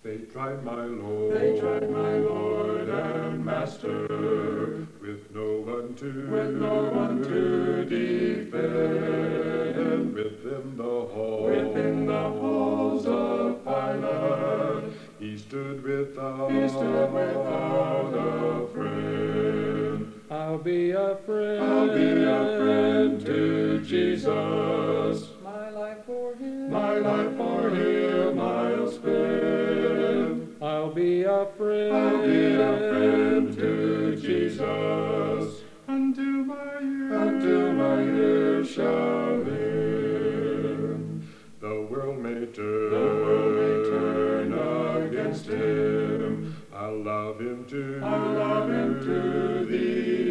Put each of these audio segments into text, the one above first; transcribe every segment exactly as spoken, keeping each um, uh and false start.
They tried my Lord, They tried my Lord and Master, with no one to, with no one to defend. Within the hall, Within the halls of Pilate, he stood without, he stood without a friend. I'll be a friend, I'll be a friend to Jesus. My life for him, My life for him I'll spend. I'll be a friend, I'll be a friend to Jesus. Until my years, until my years shall end. the world may turn, The world may turn against him. I'll love him to, I'll love him to the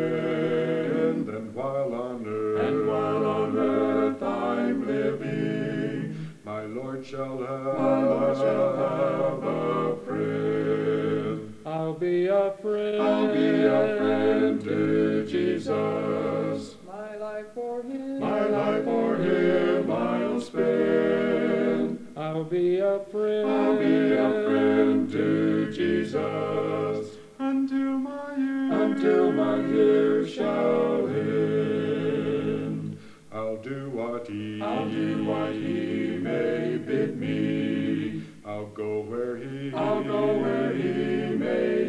end. and while on earth, And while on earth I'm living, my Lord shall have, my Lord shall have a friend. I'll be a friend, I'll be a friend to Jesus. My life for him, My life for him I'll spend. I'll be a friend, I'll be a friend to Jesus. Until my years, until my years shall end. I'll do what he, I'll do what he may bid me. I'll go where he, I'll go where he may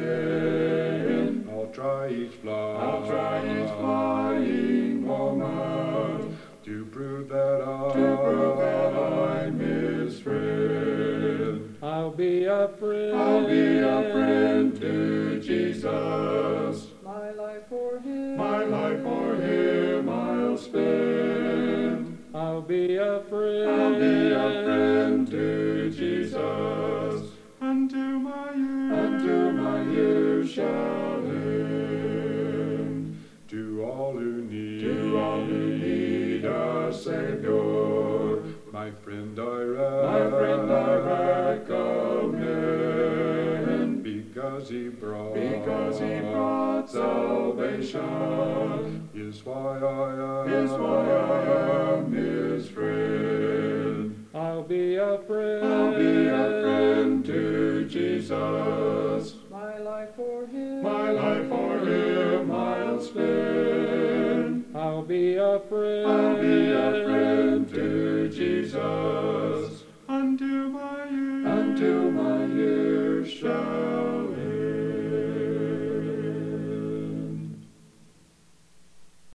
send. I'll try each fly, I'll try each flying moment to prove that I, to prove that I'm his friend. I'll be a friend, I'll be a friend to Jesus. My life for him, My life for him I'll spend. I'll be a friend, I'll be a friend to Jesus. Until my years, until my years shall end. to all who need, To all who need a Savior, my friend I, my friend I recommend. because he brought, Because he brought salvation, is why I am, is why I am his friend. I'll be a friend, I'll be a friend to Jesus. My life for him, My life for him I'll spend. I'll be a friend, I'll be a friend to Jesus.